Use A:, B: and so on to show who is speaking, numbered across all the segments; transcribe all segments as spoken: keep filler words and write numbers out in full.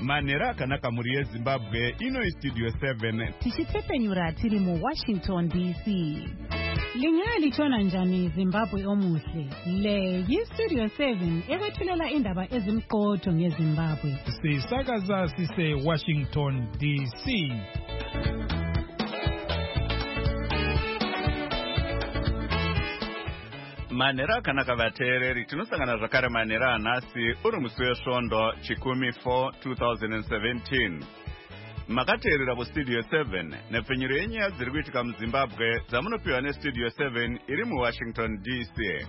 A: manhero akanaka mhuri yezimbabwe. Ino istudio seven
B: tichitsepenyura tiri muwashington D C. Lingaya litshona njani Zimbabwe omuhle? Le yistudio seven ekwethulela indaba ezimqotho ngeZimbabwe.
C: Sisakaza sise Washington D C.
A: manhero akanaka vateereri, tinosangana zvakare manhero anhasi uri musi wesvondo chikumi four twenty seventeen. Makateerera kustudio seven nepfenyuro yenyaya dziri kuitika muZimbabwe dzamunopiwa nestudio seven iri muWashington D C.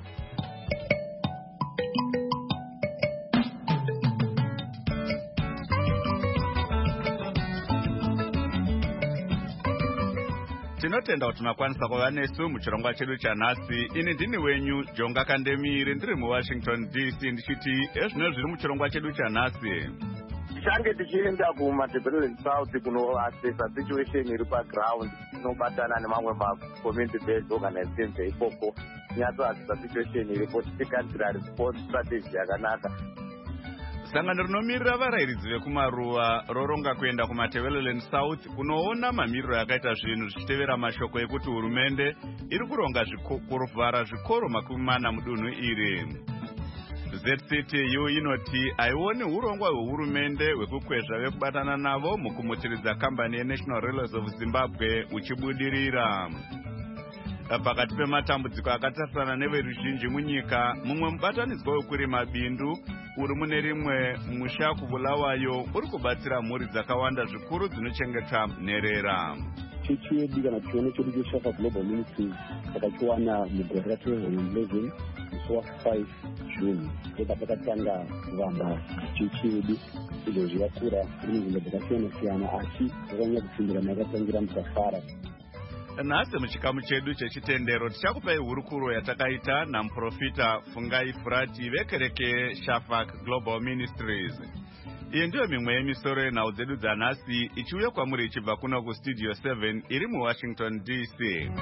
A: Tinotenda kuti makwanisa kuva nesu muchirongwa chedu chanhasi. Ini ndini wenyu Jonga Kandemire ndiri muWashington D C ndichiti ezvino zviri muchirongwa chedu chanhasi.
D: Tichange tichienda kuMatabeleland South kunoasesa situation iri paground, tinobatana nemamwe ma-community based organizations ikoko tinyatsoasesa situation iripo tichigadzira response strategy yakanaka.
A: Sangano rinomirira varayiridzi vekumaruva roronga kuenda kuMatabeleland South kunoona mamiriro akaita zvinhu zvichitevera mashoko ekuti hurumende iri kuronga kuvhara zvikoro makumi mana mudunhu iri. Z C T U inoti haioni urongwa hwehurumende hwekukwezva vekubatana navo mukumutsiridza kambani yeNational Railways of Zimbabwe uchibudirira. Pakati pematambudziko akatarisana neveruzhinji munyika, mumwe mubatanidzwa wekurima bindu uri mune rimwe musha kuBulawayo uri kubatsira mhuri dzakawanda zvikuru dzinochengeta nherera.
E: Chechi yedu kana chione chedu cheShafa Global Ministries takachiwana mugore ratwenty eleven musi wa5 June. Ndiko pakatanga kuvamba chechi yedu. Izvo zvakura iri nzvimbo dzakasiyana-siyana asi zvakanyanya kupindira makatangira musafara.
A: Nhasi muchikamu chedu chechitendero tichakupai hurukuro yatakaita namuprofita Fungai Furati vekereke Shafak Global Ministries. Iyi ndiyo mimwe yemisoro yenhau dzedu dzanhasi ichiuya kwamuri ichibva kuno kustudio seven iri muWashington D C.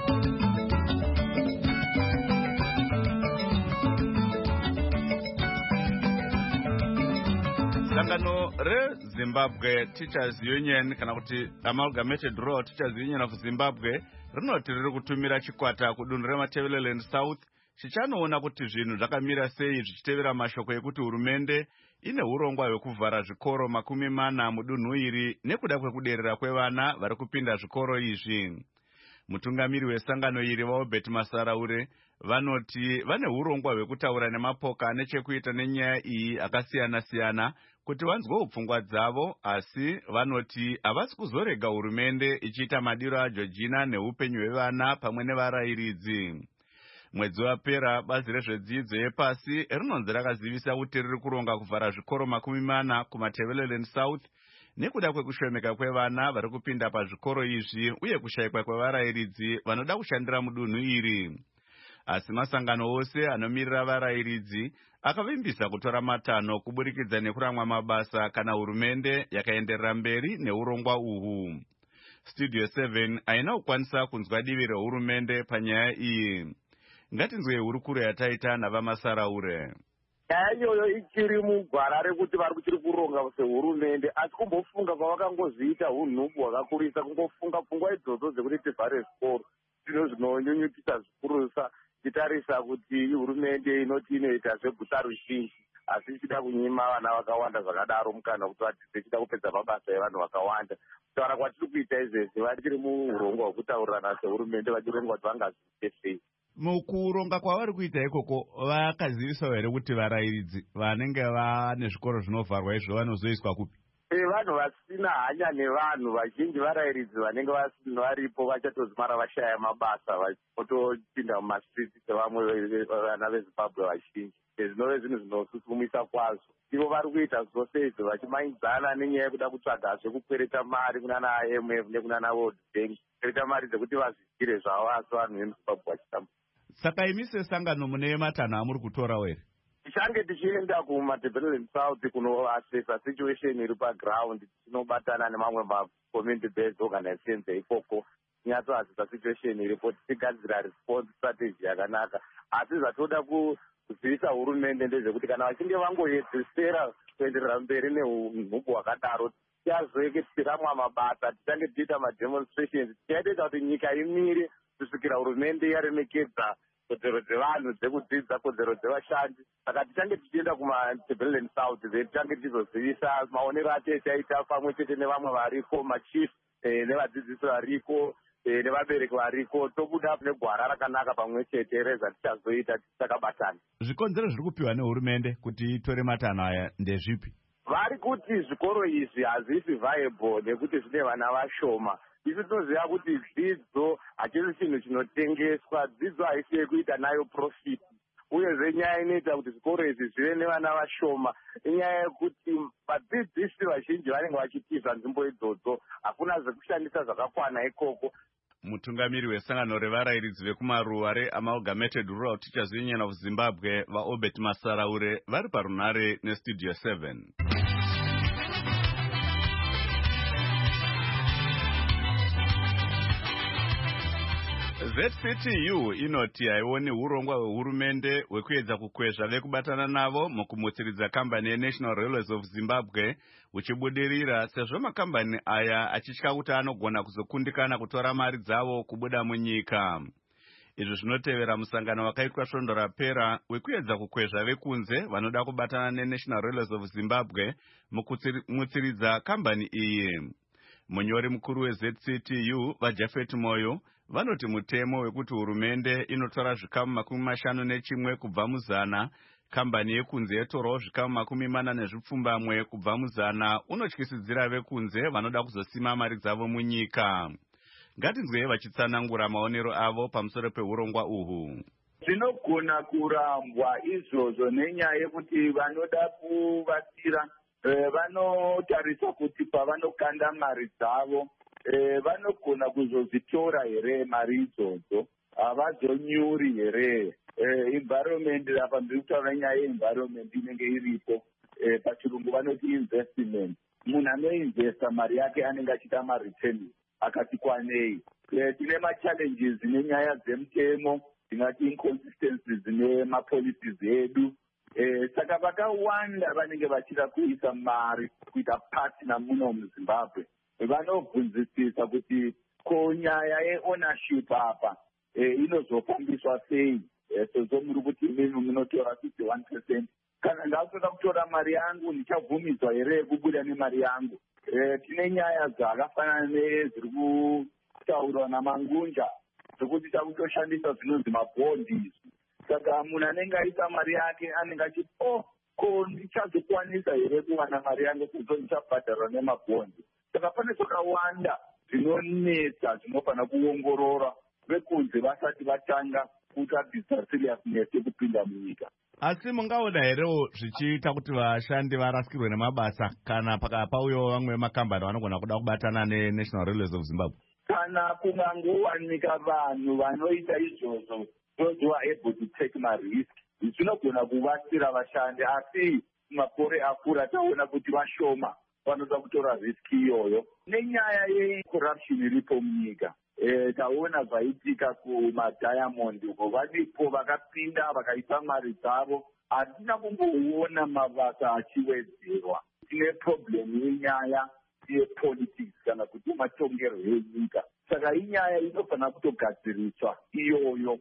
A: Sangano reZimbabwe Teachers Union kana kuti Amalgamated Rural Teachers Union of Zimbabwe rinoti riri kutumira chikwata kudunhu reMatabeleland South chichanoona kuti zvinhu zvakamira sei zvichitevera mashoko ekuti hurumende ine urongwa hwekuvhara zvikoro makumi mana mudunhu iri nekuda kwekuderera kwevana vari kupinda zvikoro izvi. Mutungamiri wesangano iri vaObert Masaraure vanoti vane urongwa hwekutaura nemapoka nechekuita nenyaya iyi akasiyana-siyana kuti vanzwe upfungwa dzavo, asi vanoti havasi kuzorega hurumende ichiita madiro aJoργina neupenyu hwevana pamwe nevarayiridzi. Mwedzi wapera bazi rezvedzidzo yepasi rinonzi rakazivisa kuti riri kuronga kuvhara zvikoro makumi mana kuMatabeleland South nekuda kwekushomeka kwevana vari kupinda pazvikoro izvi uye kushayikwa kwevarayiridzi vanoda kushandira mudunhu iri. Asi masangano ose anomirira varayiridzi akavimbisa kutora matanho kuburikidza nekuramwa mabasa kana hurumende yakaenderera mberi neurongwa uhu. Studio seven haina kukwanisa kunzwa divi rehurumende panyaya iyi. Ngatinzwe hurukuro yataita navaMasaraure.
D: Nyaya iyoyo ichiri mugwara rekuti vari kuchiri kuronga sehurumende, asi kumbofunga kwavakangozviita unhubu hwakakurisa kungofunga pfungwa idzodzo dzekuti tivhare zvikoro. Zvinhu zvinonyunyukisa zvikurusa titarisa kuti hurumende inoti inoita zveguta ruzhinji asi ichida kunyima vana vakawanda zvakadaro mukana kuti vadzidze ichida kupedza mabasa evanhu vakawanda. Kutaura kwatiri kuita izvezvi vachiri muurongwa hwekutaurirana sehurumende vachirongwa kuti vangazviite sei.
A: Mukuronga kwavari kuita ikoko vakazivisawo here kuti varayiridzi vanenge vane zvikoro zvinovharwa izvo vanozoiswa kupi?
D: E, vanhu vasina hanya nevanhu vazhinji varayiridzi vanenge varipo vachatozimara vashaya mabasa votopinda mumastreets sevamwe vana veZimbabwe vazhinji. Zvinove zvinhu zvinosusumisa kwazvo. Ivo vari kuita zvose izvo vachimanyidzana nenyaya yekuda kutsvaga zvekukwereta mari kunana I M F nekunana World Bank, kwereta mari dzekuti vazvigire zvavo asi vanhu vemuZimbabwe vachitamba.
A: Saka imi sesangano mune matanho amuri kutorawo here?
D: Tichange tichienda kuMatabeleland South kunoasesa situation iri paground, tinobatana nemamwe ma-community based organizations ikoko tinyatsoasesa situation iripo tichigadzira response strategy yakanaka. Asi zvatoda kuziisa hurumende ndezvekuti kana vachinge vangoedzesera kuenderera mberi neunhubu hwakadaro tichazoeketsiramwa mabasa tichange tiita mademonstrations tichaitesa kuti nyika imire kusvikira hurumende yaremekedza kodzero dzevanhu dzekudzidza kodzero dzevashandi saka tichange tichienda kumatebeleland south then tichange tizozivisa maonero acho echaita pamwe chete nevamwe variko machief nevadzidzisi variko nevabereki variko tobuda negwara rakanaka pamwe chete reza tichazoita takabatana.
A: Zvikonzero zviri kupiwa nehurumende kuti itore matanho aya ndezvipi?
D: Vari kuti zvikoro izvi hazvisi viable nekuti zvine vana vashoma. Isu tinoziva kuti dzidzo hachisi chinhu chinotengeswa, dzidzo haisi yekuita nayo profit. Uyezve nyaya inoita kuti zvikoro izvi zvive nevana vashoma inyaya yekuti vadzidzisi vazhinji vanenge vachitiza nzvimbo idzodzo, hakuna zvekushandisa zvakakwana ikoko.
A: Mutungamiri wesangano revarayiridzi vekumaruwa reAmalgamated Rural Teachers Union of Zimbabwe vaObert Masaraure vari parunare nestudio seven. Z C T U inoti haioni urongwa hwehurumende hwekuedza kukwezva vekubatana navo mukumutsiridza kambani yeNational Railways of Zimbabwe uchibudirira, sezvo makambani aya achitya kuti anogona kuzokundikana kutora mari dzavo kubuda munyika. Izvi zvinotevera musangano wakaitwa svondo rapera wekuedza kukwezva vekunze vanoda kubatana neNational Railways of Zimbabwe mukumutsiridza kambani iyi. Munyori mukuru weZ C T U vaJafet Moyo vanoti mutemo wekuti hurumende inotora zvikamu makumi mashanu nechimwe kubva muzana, kambani yekunze yetorawo zvikamu makumi mana nezvipfumbamwe kubva muzana unotyisidzira vekunze vanoda kuzosima mari dzavo munyika. Ngatinzwei vachitsanangura maonero avo pamusoro peurongwa uhwu.
F: Zvinogona kurambwa izvozvo nenyaya yekuti vanoda kuvatira vanotarisa kuti pavanokanda mari dzavo vanogona kuzozvitora here mari idzodzo, havazonyuri here. Environment apa ndiri kutaura nyaya yeenvironment inenge iripo, pachirungu vanoti investment. Munhu anoinvesta mari yake anenge achiita mareturn akati kwanei. Tine machallenges nenyaya dzemutemo, tingati inconsistencies nemapolicies edu. Saka vakawanda vanenge vachida kuisa mari kuita partner muno muZimbabwe. Vanobvunzisisa kuti ko nyaya yeownership apa inozofambiswa sei, sezvo muri kuti imimi munotora fifty-one percent. Kana ndatoda kutora mari yangu ndichabvumidzwa here kubuda nemari yangu. Tine nyaya dzakafanana nezviri kutaurwa naMangunja zvokuti takutoshandisa zvinonzi mabhondi. Saka munhu anenge aisa mari yake anenge achiti oh ko ndichazokwanisa here kuwana mari yangu sezvo ndichabhadharwa nemabhondi. Saka pane zvakawanda zvinonetsa zvinofanira kuongorora vekunze vasati vatanga kutarisa seriousness yekupinda munyika.
A: Asi mungaona herewo zvichiita kuti vashandi varasikirwe nemabasa kana pakapauyawo vamwe makambani vanogona kuda kubatana neNational Railways of Zimbabwe?
F: Kana kungangowanika vanhu vanoita izvozvo those who are able to take marisk, zvinogona kuvatsira vashandi, asi makore akura taona kuti vashoma vanoda kutora riski iyoyo. Nenyaya yecorruption iripo munyika, taona zvaitika kumadiamond uko, varipo vakapinda vakaita mari dzavo, hatina kumboona mabasa achiwedzerwa. Tine problem yenyaya yepolitics kana kuti matongerwo enyika. Saka inyaya inofanira kutogadziriswa iyoyo.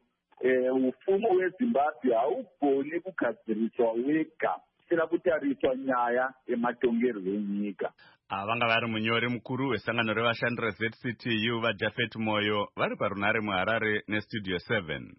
F: Ufumo hweZimbabwe haugoni kugadziriswa wega sina kutariswa nyaya yematongerwo enyika.
A: Vanga vari munyori mukuru wesangano revashandi reZ C T U vaJafet Moyo vari parunare muHarare nestudio seven.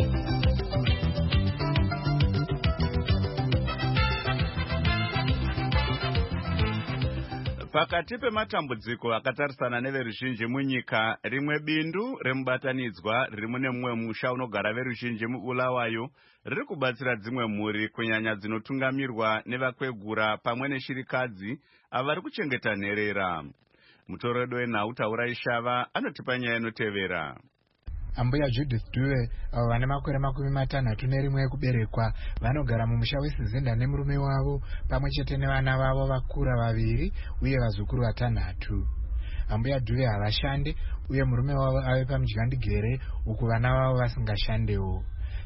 A: Pakati pematambudziko akatarisana neveruzhinji munyika, rimwe bindu remubatanidzwa riri mune mumwe musha unogara veruzhinji muBulawayo riri kubatsira dzimwe mhuri kunyanya dzinotungamirwa nevakwegura pamwe neshirikadzi avari kuchengeta nherera. Mutoredo wenhau Taurai Shava anotipa nyaya inotevera.
G: Ambuya Judith Dube, avo vane makore makumi matanhatu nerimwe ekuberekwa, vanogara mumusha weSizinda nemurume wavo pamwe chete nevana vavo vakura vaviri uye vazukuru vatanhatu. Ambuya Dube havashande uye murume wavo ave pamudyandigere uku vana vavo vasingashandewo.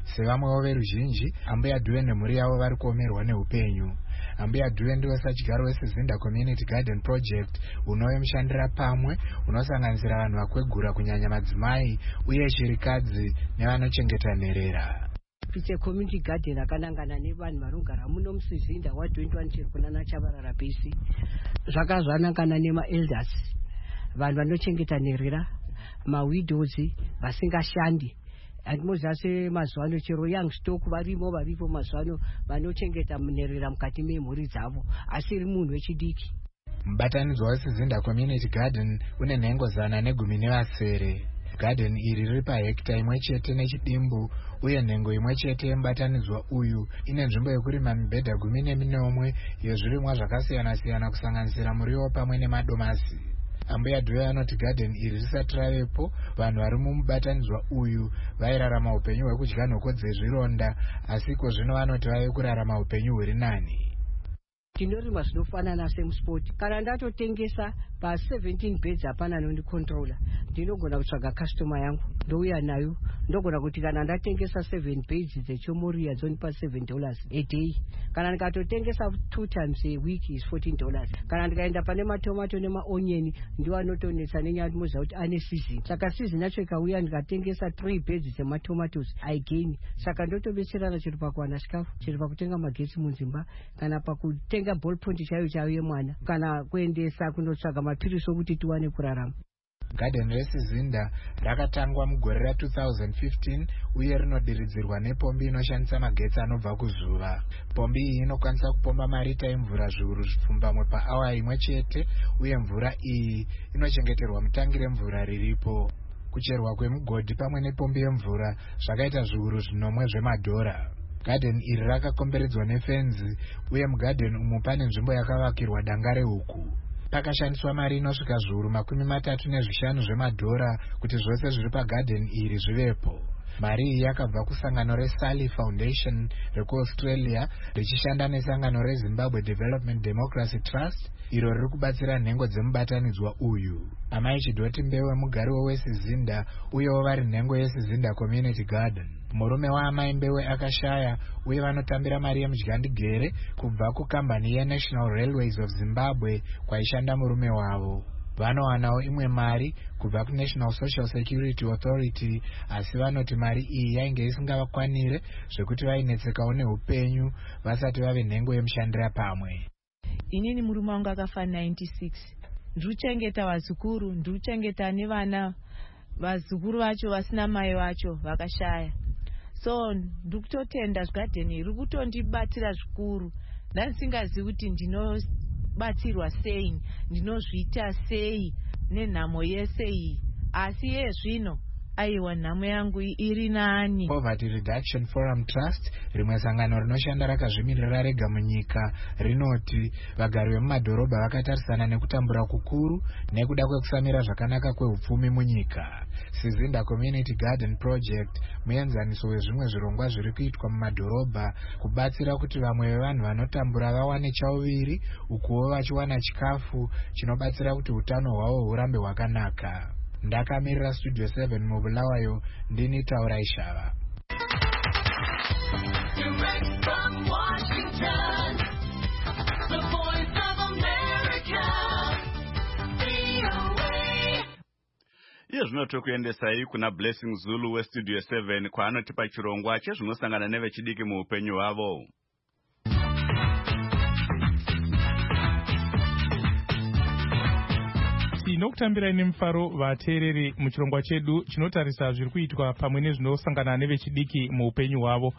G: sevamwewo veruzhinji, ambuya Dhuwe nemhuri yavo vari kuomerwa neupenyu. Ambuya Dhuwe ndiwo sachigyaro weSizinda Community Garden Project unoyemushandira pamwe, unosanganisira vanhu vakwegura kunyanya madzimai uye chirikadzi nevanochengeta nherera.
H: It's a community garden akanangana nevanhu vanogara muno muSizinda wa twenty one chiri kunana Chavarara Base. Zvakazvanangana nema-elders, vanhu vanochengeta nherera, ma-widows vasingashandi. Andimozase mazwano chero young stock varimo varipo mazwano vanochengeta nherera mukati memhuri dzavo, asi iri munhu wechidiki.
G: Mubatanidzwa weSizinda Community Garden une nhengo zana negumi nevasere. Garden iri riri pahekita imwe chete nechidimbu, uye nhengo imwe chete yemubatanidzwa uyu ine nzvimbo yekurima mibhedha gumi neminomwe yezvirimwa zvakasiyana-siyana kusanganisira muriwo pamwe nemadomasi. Ambuya Dhuwe anoti garden iri risati ravepo, vanhu vari mumubatanidzwa uyu vairarama upenyu hwekudya nhoko dzezvironda, asiko zvino vanoti vave kurarama upenyu huri nani.
H: Tinorima zvinofanana semusport. Kana ndatotengesa pa seventeen beds hapana nondicontroller, ndinogona kutsvaga customer yangu ndouya nayo. Ndogona kuti kana ndatengesa seven beds dzechomoria dzonipa seven dollars a day. Kana ndikatotengesa two times a week is fourteen dollars. Kana ndikaenda pane matomato nemaonyeni ndiwo anotonetsa nenyaya muza kuti ane season. Saka season yacho ikauya ndikatengesa three beds dzematomatoes I gain. Saka ndotobetserana chiri pakuwana chikafu, chiri pakutenga magetsi munzimba, kana pakutenga ball point chayo chayo yemwana, kana kuendesa kunotsvaga mapiriso kuti tiwane kurarama.
G: Garden reSizinda rakatangwa mugore ra two thousand fifteen uye rinodiridzirwa nepombi inoshandisa magetsi anobva kuzuva. Pombi iyi inokwanisa kupomba marita emvura zviuru zvipfumbamwe paawa imwe chete, uye mvura iyi inochengeterwa mutangi remvura riripo. Kucherwa kwemugodhi pamwe nepombi yemvura zvakaita zviuru zvinomwe zvemadhora. Garden iri rakakomberedzwa nefenzi, uye mugarden umu pane nzvimbo yakavakirwa danga rehuku. Pakashandiswa mari inosvika zviuru makumi matatu nezvishanu zvemadhora kuti zvose zviri pagarden iri zvivepo. Mari iyi yakabva kusangano reSally Foundation rekuAustralia richishanda nesangano reZimbabwe Development Democracy Trust, iro riri kubatsira nhengo dzemubatanidzwa uyu. Amai Chidoti Mbewe mugari weSizinda uyewo vari nhengo yeSizinda Community Garden. Murume waamai Mbewe akashaya uye vanotambira mari yemudyandigere kubva kukambani yeNational Railways of Zimbabwe kwaishanda murume wavo. Vanowanawo imwe mari kubva kuNational Social Security Authority, asi vanoti mari iyi yainge isingavakwanire zvekuti vainetsekawo neupenyu vasati vave nhengo yemushandira pamwe.
I: Inini murume wangu akafa ninety-six. Ndikuchengeta vazukuru, ndikuchengeta nevana. Vazukuru vacho vasina mai vacho vakashaya. So ndikutotenda garden iri kutondibatira zvikuru. Ndasingazivi kuti ndinobatsirwa sei, ndinozviita sei nenhamo yese iyi. Asi iye zvino aiwa nhamo yangu iri nani.
G: Poverty Reduction Forum Trust, rimwe sangano rinoshanda rakazvimirira rega munyika, rinoti vagari vemumadhorobha vakatarisana nekutambura kukuru nekuda kwekusamira zvakanaka kwehupfumi munyika. Sizinda Community Garden Project muenzaniso wezvimwe zvirongwa zviri kuitwa mumadhorobha kubatsira kuti vamwe vevanhu vanotambura vawane chauviri, ukuwo vachiwana chikafu chinobatsira kuti utano hwavo hurambe hwakanaka. Ndakamirira Studio seven mubulawayo, ndini Taura Ishava.
J: Direct from Washington, the voice of America, V O A.
A: Iye zvino tokuendesai kuna Blessing Zulu weStudio seven kwaanotipa chirongwa chezvinosangana nevechidiki muupenyu hwavo.
C: Tinokutambirai nemufaro vateereri muchirongwa chedu chinotarisa zviri kuitwa pamwe nezvinosangana nevechidiki muupenyu hwavo.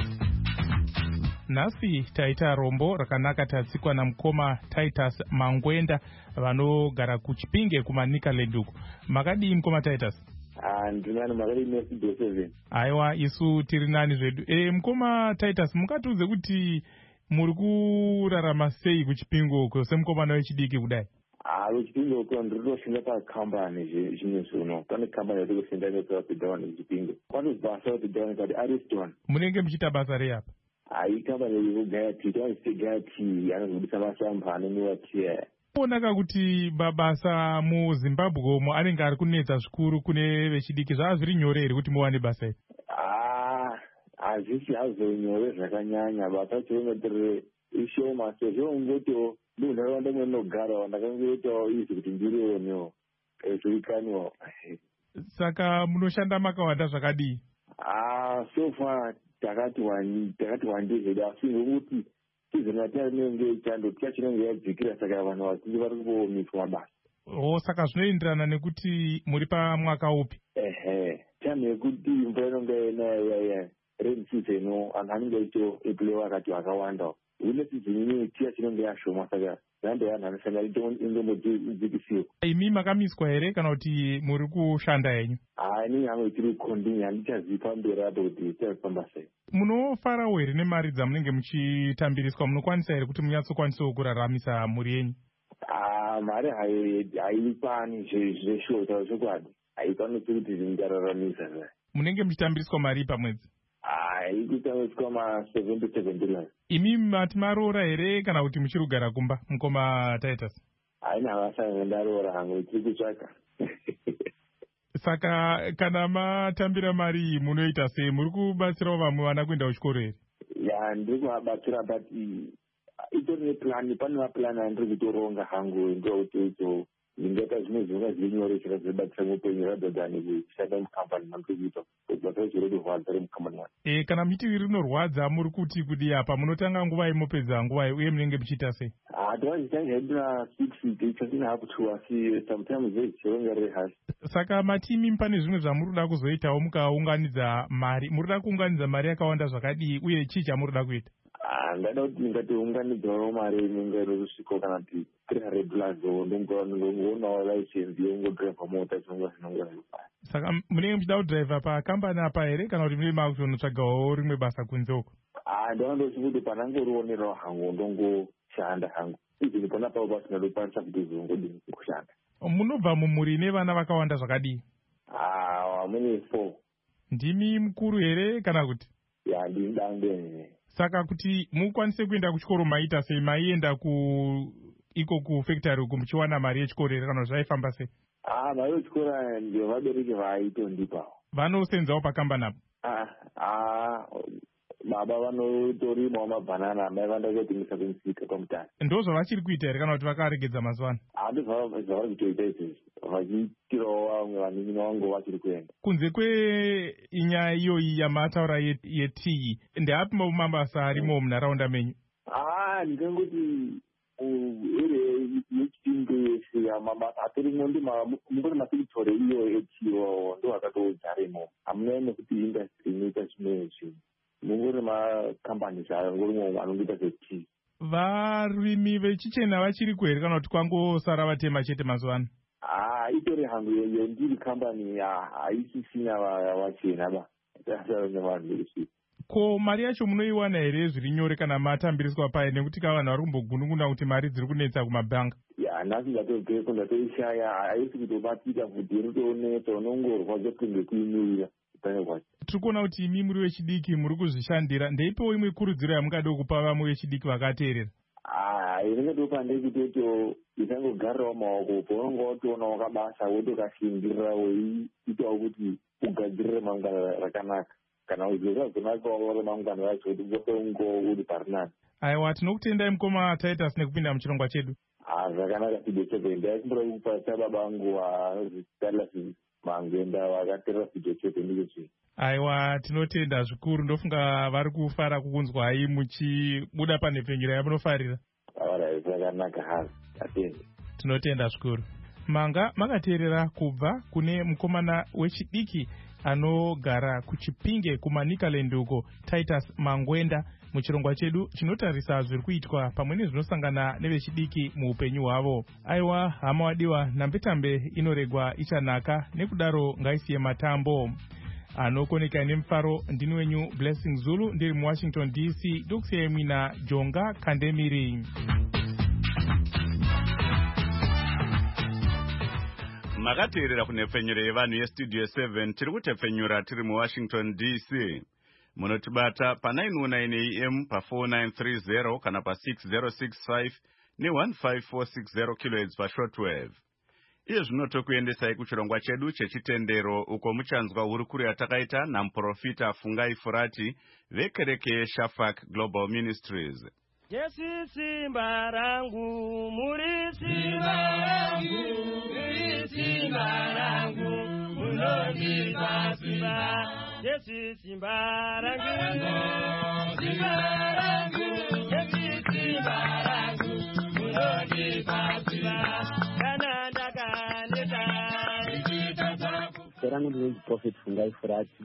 C: Nhasi taita rombo rakanaka tatsikwa namukoma Titus Mangwenda vanogara kuChipinge kumaNikaland uku. Makadii mukoma Titus?
E: Ah, ndinani makadii neStudio seven.
C: Aiwa, isu tiri nani zvedu. E, mukoma Titus, mungatiudze kuti muri kurarama sei kuChipinge uko semukomana wechidiki kudai?
E: Ah, kuChipinge uko ndinoshanda pakambani zvimwe zvino. Pane kambani yari kushanda neSouth Down kuChipinge. Kwanobva South Down kati Ariston.
C: Munenge muchiita basa rei apa?
E: Ai kambani yekugaya tea, taisegaya tea, anozobudisa masamba anonwiwa tea.
C: Onaka kuti mabasa muZimbabwe umo anenge ari kunetsa zvikuru kune vechidiki, zvava zviri nyore here kuti muwane basa iri?
E: Ah,
D: hazvisi hazonyore zvakanyanya basa chiongotirire ishoma sezvo ungotiwo munharaunda mwenogara ndakangoitawo izvi kuti ndirionewo zvoikaniwa.
C: Saka munoshanda makawanda zvakadii?
D: Ah, so far takati wani takati wandizve asi ngokuti sizona tinenge chando chinenge yadzikira saka vanhu vazhinji vari kuomiswa mabasa.
C: Oh, saka zvinoenderana nekuti muri pamwaka upi?
D: Ehe, time yekuti mvura inonge ina rain season anhu anenge achiito eplay wakati wakawanda. Une season ine tia chinenge yashoma saka zando vanhu vanoshanda indombodzikisiwa.
C: Imi makamiswa here kana kuti muri kushanda henyu?
D: Ah, inini hangu tiri kukondini handichazivi pamberi apo kuti tichafamba sei.
C: Munofarawo here nemari dzamunenge muchitambiriswa? Munokwanisa here kuti munyatsokwanisa kuraramisa mhuri yenyu?
D: Ah, mari haipani zveshota zvokwadi haipani kuti zvingararamisa.
C: Munenge muchitambiriswa mari pamwedzi?
D: Ah, ikutambiriswa ma-seventy seventy rand.
C: Imi mati maroora here kana kuti muchiri kugara kumba mukoma Titus?
D: Haina havasanga ndaroora hangu tiri kutsvaka.
C: Saka kana matambira mari iyi munoita sei? Muri kubatsirawo vamwe vana kuenda kuchikoro here?
D: Ya, ndiri kuvabatsira but itori neplani, pane maplani andiri kutoronga hangu ndokutoito ndingaita zvimwe zvinonga zviri nyore chika zvibatsira mupenyu rather than kushanda mukambani mandiri kuita kubatsira zviro rorwadza remukambani wani.
C: E, kana miti rinorwadza muri kuti kudi apa munotanga nguva imopedza nguva uye munenge muchiita sei?
D: Ah, tovanzitange haidina six ichatina hapo two asi sometimes zvichironga riri hashi.
C: Saka matimi pane zvimwe zvamuri kuda kuzoitawo mukaunganidza mari, muri kuda kuunganidza mari yakawanda zvakadii uye chii chamuri kuda kuita?
D: Ah, ndada kuti ndingatiunganidzawo mari inenge irikusvika kana kuti three hundred plus ndongoonawo license yongodhiraivha mota chinonga zvinonga zvifana.
C: Saka munenge muchida kudhiraivha pakambani apa here kana kuti munenge makutonotsvagawo rimwe basa kunze uko?
D: Ah, ndovandosi kuti panangorionerawo hangu ndongoshanda hangu izini pona pavo pasina dokwanisa kuti zvongodini kushanda.
C: Munobva mumhuri nevana vakawanda zvakadii?
D: Ah, mune four.
C: Ndimi mukuru here kana kuti?
D: Ya, ndini dangwe.
C: Saka kuti mukwanise kuenda kuchikoro maita sei? Maienda ku iko kufactory uku muchiwana mari yechikoro here kana zvaifamba sei?
D: Ah, mari yechikoro ndio vabereki vaitondipawo.
C: Vanosenzawo pakambani apo?
D: Ah, ah, baba vanotorimawo mabhanana, mai vandakotengesa kumusika pamutani.
C: Ndo zvavachiri kuita here kana kuti vakaregedza mazuva ano?
D: Handi zvavari kutoita izvezvi vachiitirawo vamwe vanin'ina vangu vachiri kuenda.
C: Kunze kwenyaya iyoyi yamataura yetii, ndeapi mabasa arimo munharaunda menyu?
D: Ah, ndingangoti yechipinge yese mabasa atorimo mungori mafactory iyo etiyo ndo akatodzaremo. Hamuna nekuti industry inoita zvimwe zvinhu, mungori makambani angorimo anongoita zvetii.
C: Varimi vechichena vachiri kuhere kana kuti kwangosara vatema chete mazuva ano?
D: Ah, itori hangu yendiri kambani haisisina vachena ba.
C: Ko mari yacho munoiwana here zviri nyore kana matambiriswa paye nekuti ka vanhu vari kumbogunun'una kuti mari dziri kunetsa kumabhanga?
D: Ya, nhasi ndatogeko ndatoishaya haisi kutobatika futi inotoonetsa unongorwadza kunge kuimirira utano kwacho.
C: Tiri kuona kuti imi muri vechidiki muri kuzvishandira. Ndeipewo imwe kurudziro yamungade kupa vamwe vechidiki vakateerera?
D: Ah, inonga ndekutoti isangogarirawo maoko paunonga watoona wakabasa wotokashingirira weiitawo kuti ugadzirire mangwana rakanaka kana uzozazonakawo remangwana racho kuti utongo uri parinani.
C: Aiwa, tinokutendai mukoma Titus nekupinda muchirongwa chedu.
D: Ah, zvakanaka Fijochepe, ndaikumbira kupatsa baba vangu Douglas Mangwenda vakateerera Fijochepe ndizvo.
C: Aiwa, tinotenda zvikuru. Ndofunga vari kufara kukunzwai muchibuda panhepfenyuro yamunofarira.
D: Alright, zvakanaka hazi. Atende.
C: Tinotenda zvikuru. Manga makateerera kubva kune mukomana wechidiki anogara kuchipinge kuManicaland uko, Titus Mangwenda, muchirongwa chedu chinotarisa zviri kuitwa pamwe nezvinosangana nevechidiki muupenyu hwavo. Aiwa, hama wadiwa, nambetambe inoregwa ichanaka, nekudaro ngaisiye matambo. Anokoneka nemufaro, ndini wenyu Blessing Zulu, ndiri muWashington D C, ndokusiyai mwina Jonga Kandemiri.
A: Makateerera kunhepfenyuro yevanhu yestudio seven, tiri kutepfenyura tiri muWashington D C. Munotibata pa nine oh nine A M pa four nine three zero kana pa six zero six five ne one five four six zero kilohertz pa shortwave. Iye zvino tokuendesai kuchirongwa chedu chechitendero uko muchanzwa hurukuru yatakaita namuprofita Fungai Furati vekereke yeShafak Global Ministries.
K: Yesu simba rangu, muri simba rangu, muri simba rangu, munonipa simba. Yesu simba rangu, simba rangu, Yesu simba rangu, munonipa simba. Kananda kaneta,
E: Serangu ndinonzi Prophet Fungai Furati,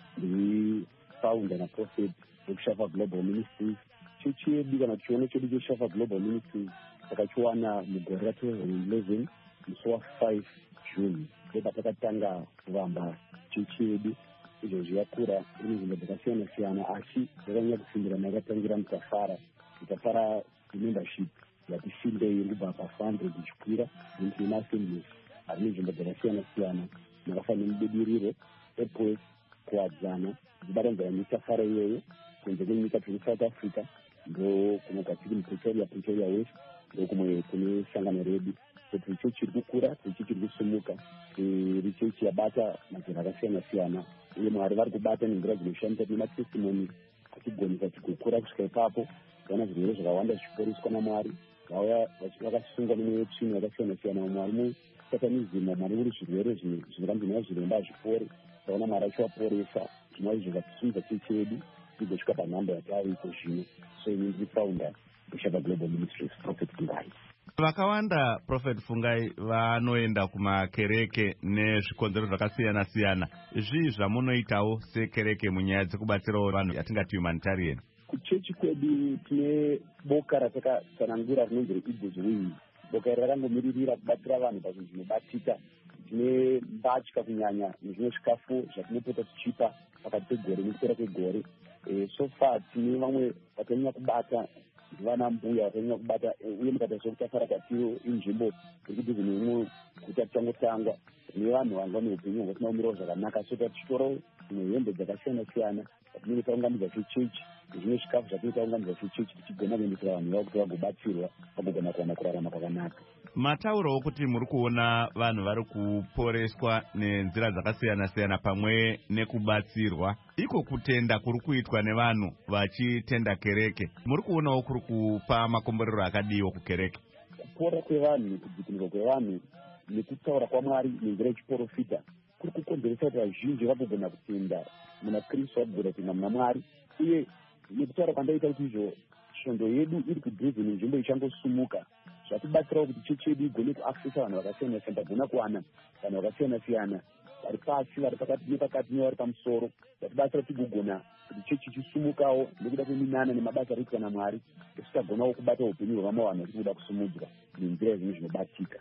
E: ndiri founder na prophet weShafak Global Ministries. Chechi yedu kana chione chedu cheShafak Global Ministries takachiwana mugore ra twenty eleven musi wa five June. Ndoba takatanga kuvamba chechi yedu. Izvo yakura ine zvinhu zvakasiyana siyana asi zvakanyanya kusimbira makatangira mukafara tikafara membership yati sindei ndibva pafando dzichikwira into maassemblies ari nzvimbo dzakasiyana siyana makafanira mubudiriro epo kuwadzana dzibatanzira misafara iyoyo kunze kwenyika tiri South Africa ndo kunogwa tiri mupretoria pretoria west ndo kumwe kune sangano redu kuti chechi iri kukura chechi iri kusumuka iri chechi yabata mazera akasiyana siyana uye mwari vari kubata nenzira dzinoshandisa nematestimoni achigonisa chikukura kusvika ipapo vaona zvirwere zvakawanda zvichiporeswa namwari vauya vakasungwa nemwe yetsvina yakasiyana siyana mwari musatanism mwari uri zvirwere zvinorambi nayo zviremba hazvipori vaona mwari achivaporesa zvinova izvo zvatisimudza chechi yedu igosvika panhamba yataariko zvino so ini ndiri founder weShafak Global Ministries Prophet Fungai.
A: Vakawanda Prophet Fungai vanoenda kumakereke nezvikonzero zvakasiyana siyana. Zvii zvamunoitawo sekereke munyaya dzekubatsirawo vanhu yatingati humanitarian?
E: Kuchechi kwedu tine boka ratakatsanangura rinonzi reEagles Wing. Boka iri rakangomiririra kubatsira vanhu pazvinhu zvinobatika. Tine mbatya kunyanya nezvimwe zvikafu zvatinopota tichipa pakati pegore nekupera kwegore. So far tine vamwe vakanyanya kubata vana mbuya vakanyanya kubata uye mukatarisa kutafara kwatiro inzvimbo iri kudhuze neimwe guta tichangotangwa tine vanhu vanga neupenyu hwasina kumirawo zvakanaka so tatichitorawo dzimwe hembe dzakasiyana siyana patinenge taunganidza sechechi nezvimwe zvikafu zvatinenge taunganidza sechechi tichigona kuendesera vanhu vavo kuti vagobatsirwa vagogona kuwana kurarama kwakanaka.
A: Mataurawo kuti muri kuona vanhu vari kuporeswa nenzira dzakasiyana siyana pamwe nekubatsirwa. Iko kutenda kuri kuitwa nevanhu vachitenda kereke. Muri kuonawo kuri kupa makomborero akadiwa kukereke?
E: Kupora kwevanhu nekudzikinurwa kwevanhu nekutaura kwaMwari nenzira yechiprofita kuri kukonzeresa kuti vazhinji vagogona kutenda muna Kristu, vagogona kutenda muna Mwari. Uye nekutaura kwandaita kuti izvo svondo yedu iri kudhuze nenzvimbo ichangosumuka zvatibatsirawo kuti chechi yedu igone kuaccessa vanhu vakasiyana siyana, tagona kuwana vanhu vakasiyana siyana vari pasi, vari pakati nepakati nevari pamusoro, zvatibatsira tigogona kuti chechi chisumukawo nekuda kweminana nemabasa ari kuitwa naMwari, kuti tagonawo kubata upenyu hwevamwe vanhu vari kuda kusumudzwa nenzira zvinhu zvinobatika.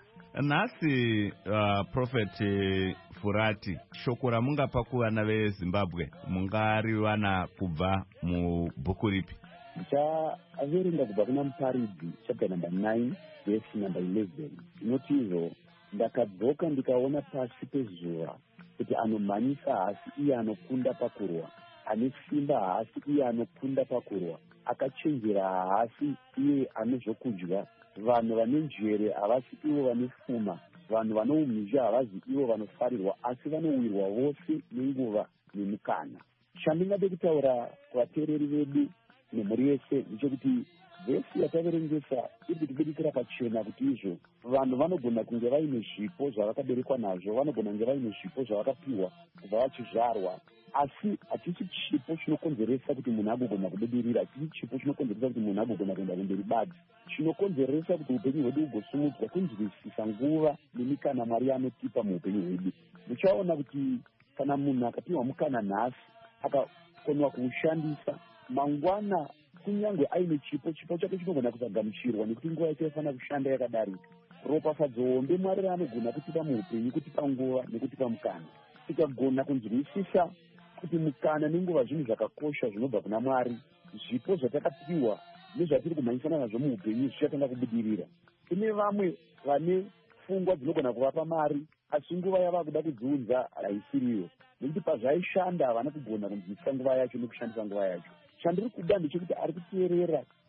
A: Nhasi uh, Prophet Furati, shoko ramungapa kuvana veZimbabwe mungariwana kubva mubhuku ripi?
E: Ndichaverenga kubva kuna Muparidzi chapter number nine verse number eleven. Inoti izvo, ndakadzoka ndikaona pasi pezuva kuti anomhanyisa hasi iye anokunda pakurwa, ane simba hasi iye anokunda pakurwa, akachenjera hasi iye ane zvokudya. Vanhu vane njere havasi ivo vane pfuma, vanhu vano umhizha havazi ivo vanofarirwa, asi vanowirwa vose nenguva nemukana. Chandingade kutaura kuvateereri vedu nemhuri yese ndechekuti vhesi yataverengesa iri kutibudikira pachena kuti izvo vanhu vanogona kunge vaine zvipo zvavakaberekwa nazvo, vanogona kunge vaine zvipo zvavakapiwa kubva vachizvarwa, asi hachisi chipo chinokonzeresa kuti munhu agogona kubudirira, hachisi chipo chinokonzeresa kuti munhu agogona kuenda kumberi badzi. Chinokonzeresa kuti upenyu hwedu hugosumudzwa kunzwisisa nguva nemikana Mwari anotipa muupenyu hwedu. Muchaona kuti kana munhu akapiwa mukana nhasi akakoniwa kuushandisa, mangwana kunyange aine chipo, chipo chake chinogona kusagamuchirwa nekuti nguva yacho yafanira kushanda yakadarika. Ropafadzo hombe Mwari raanogona kutipa muupenyu, kutipa nguva nekutipa mukana. Tikagona kunzwisisa kuti mukana nenguva zvinhu zvakakosha zvinobva kuna Mwari, zvipo zvatakapiwa nezvatiri kumhanyisana nazvo muupenyu zvichatanga kubudirira. Kune vamwe vane pfungwa dzinogona kuvapa mari asi nguva yava kuda kudziunza haisiriyo, nekuti pazvaishanda havana kugona kunzwisisa nguva yacho nekushandisa nguva yacho. Chandiri kuda ndechekuti ari kuteerera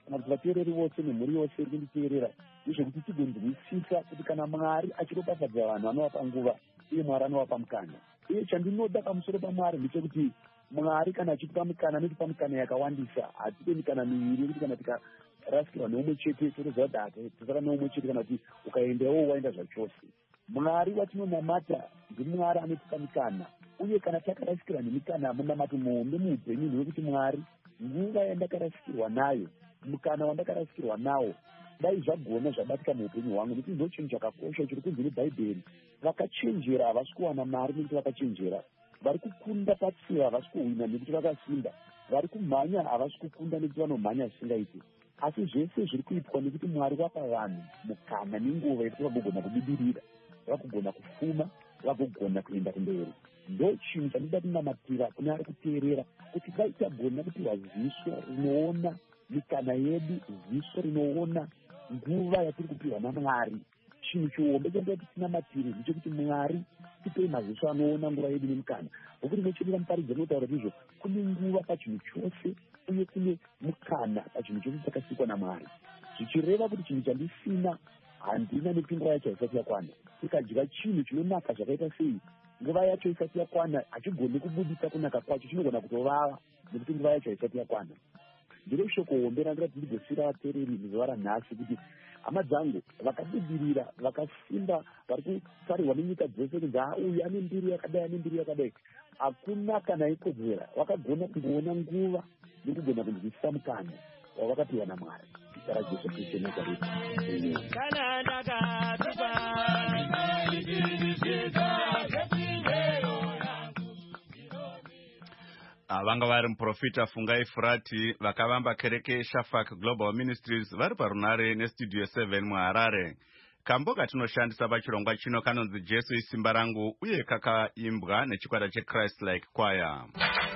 E: kana kuti vateereri vose nemhuri yose iri kunditeerera nezvekuti tigonzwisisa kuti kana Mwari achiropafadza vanhu anovapa nguva uye Mwari anovapa mukana. Uye chandinoda pamusoro paMwari ndechekuti Mwari kana achitipa mukana anotipa mikana yakawandisa. Hatipe mikana miviri yekuti kana tikarasikirwa neumwe chete totoziva kuti tisara neumwe chete kana kuti ukaendawo waenda zvachose. Mwari watinonamata ndiMwari anotipa mikana, uye kana takarasikirwa nemikana munamato muhombe muupenyu nekuti Mwari nguva yandakarasikirwa nayo, mukana wandakarasikirwa nawo, dai zvagona zvabatika muupenyu hwangu, nekuti ndo chinhu chakakosha chiri kunzi neBhaibheri. Vakachenjera havasi kuwana mari nekuti vakachenjera, vari kukunda patsiva havasi kuhwina nekuti vakasimba, vari kumhanya havasi kukunda nekuti vanomhanya zvisingaiti. Asi zvese zviri kuitwa nekuti Mwari wapa vanhu mukana nenguva yekuti vagogona kubudirira, vagogona kufuma, vagogona kuenda kumberi. Ndo chinhu chandoda kunamatira kune ari kuteerera, kuti dai tagona kupiwa ziso rinoona mikana yedu, ziso rinoona nguva yatiri kupiwa naMwari. Chinhu chihombe chandoda kuti tinamatire ndechekuti Mwari tipei maziso anoona nguva yedu nemukana. Nokuti nechemera muparidzi anotaura izvo, kune nguva pachinhu chose uye kune mukana pachinhu chose chakasikwa naMwari. Zvichireva kuti chinhu chandisina handina nekuti nguva yacho haisati yakwana. Tikadya chinhu chinonaka zvakaita sei, nguva yacho isati yakwana hachigoni kubudisa kunaka kwacho, chinogona kutovava nekuti nguva yacho haisati yakwana. Ndiro shoko hombe randira kuti ndigosira vateereri muzuva ranhasi kuti hama dzangu vakabudirira, vakasimba, vari kutarirwa nenyika dzose kunzi uyu ane mbiri yakadai, ane mbiri yakadai, hakuna kana ikodzera. Vakagona kungoona nguva nekugona kunzwisisa mukana wavakapiwa naMwari. Sara Jesu Kristu Nazareti.
K: Kana ndakatupa
A: vanga vari muprofita Fungai Furati vakavamba kereke Shafak Global Ministries vari parunare nestudio seven muHarare. Kambo katinoshandisa pachirongwa chino kanonzi Jesu isimba rangu uye kakaimbwa nechikwata cheChrist Like Choir.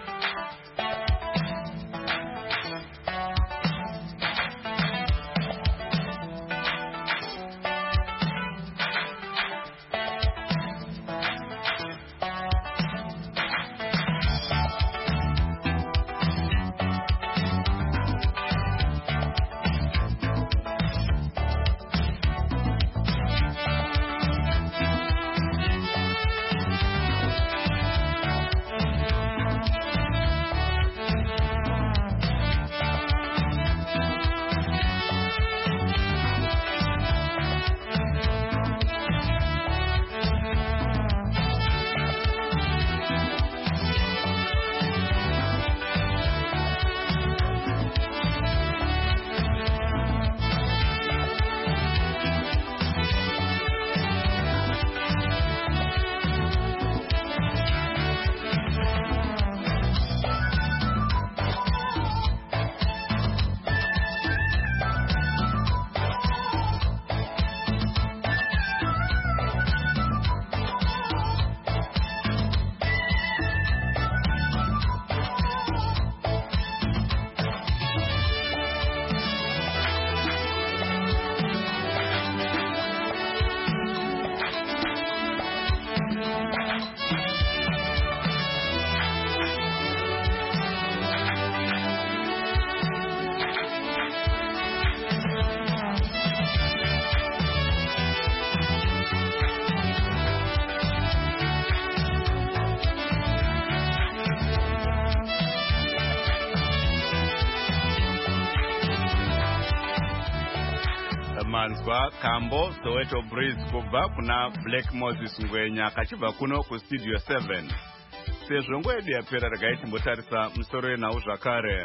A: Manzwa Kambo Soweto Breeze kubva kuna Black Moses Ngwenya kachibva kuno kustudio seven. Sezvo nguva yedu yapera regai timbotarisa musoro yenhau zvakare.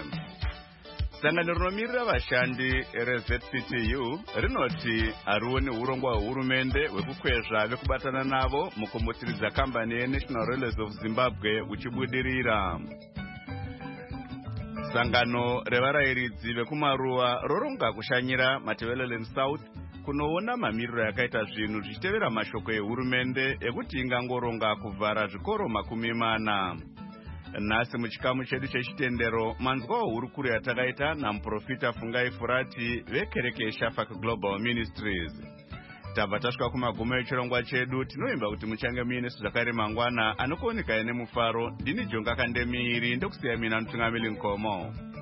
A: Sangano rinomirira vashandi reZ C T U rinoti harioni urongwa hwehurumende hwekukwezva vekubatana navo mukumutiridza kambani yeNational Railways of Zimbabwe uchibudirira. Sangano revarayiridzi vekumaruwa roronga kushanyira Matabeleland South kunoona mamiriro yakaita zvinhu zvichitevera mashoko ehurumende ekuti ingangoronga kuvhara zvikoro makumi mana. Nhasi muchikamu chedu chechitendero manzwawo hurukuru yatakaita namuprofita Fungai Furati vekereke Shafak Global Ministries. Tabva tasvika kumagumo echirongwa chedu, tinoimba kuti muchange muine zvakare mangwana anokuoneka nemufaro. Ndini Jonga Kandemiiri ndokusiya mina mutungamiri Nkomo.